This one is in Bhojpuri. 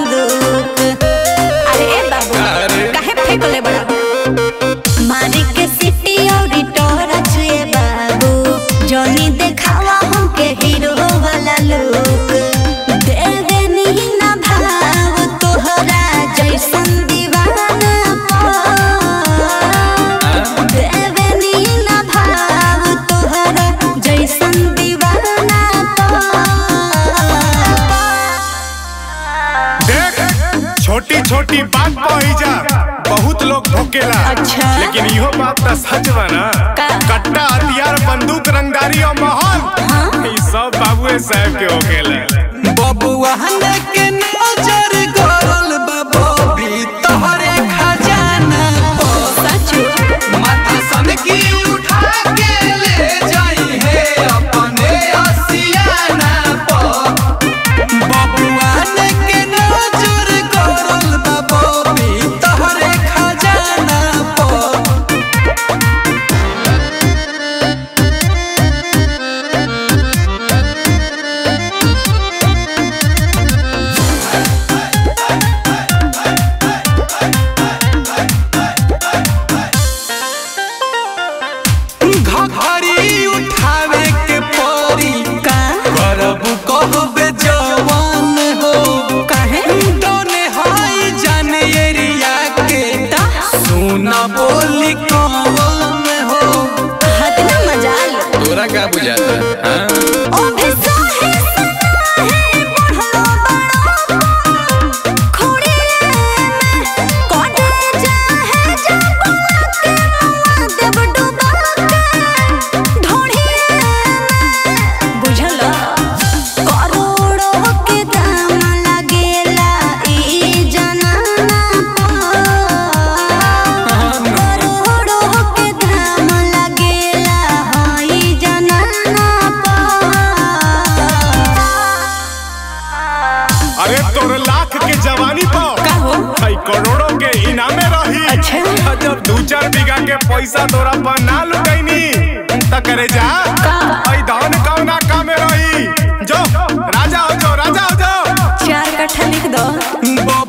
बंदूक। अरे बाबू काहे फेंकले बड़ा मारी के सिटी और टॉर्च ये बाबू जोनी देखावा हमके हीरो वाला लुक दे देनी ना भाव तोहरा जैसन दीवाना दे देनी ना भाव तोहरा जैसन दीवाना देख छोटी छोटी बात पही जा बहुत लोग भोकेला। अच्छा। लेकिन इहो बात तो सच बा ना कट्टा हथियार बंदूक रंगदारी और माहौल ई सब बाबूए साहब के होकेला। बबुआ के नजर गरल बाबू भी तोहरे खजाना सच माथा सन की उठा के ले जाई है अपने आसियाना पर बबुआ के नजर गरल बाबू भी तोहरे खजाना पर घघरी उठावे के परी का करब कहबे जवान हो काहे दोने हाई जाने एरिया के सुना बोली कौन हो हाथ ना मजाल तोरा का बुझाता हां ओ भेसा है सना है बढ़लो बड़ा खोड़ी में कोडे जा है जबुआ के देव डुबा के ढोड़ी में बुझलो करोड़ों के दाम लागेला ई जनाना करोड़ों के दाम लागेला ई जनाना अरे तोर लाख के जवानी पर का हो भाई करोड़ों के इनामे रही। अच्छा। जब 2-4 बीघा के पैसा तोरा पर ना लुटैनी त करे जा आई धान कौना काम में रही जो राजा हो जाओ 4 कट्ठा लिख दो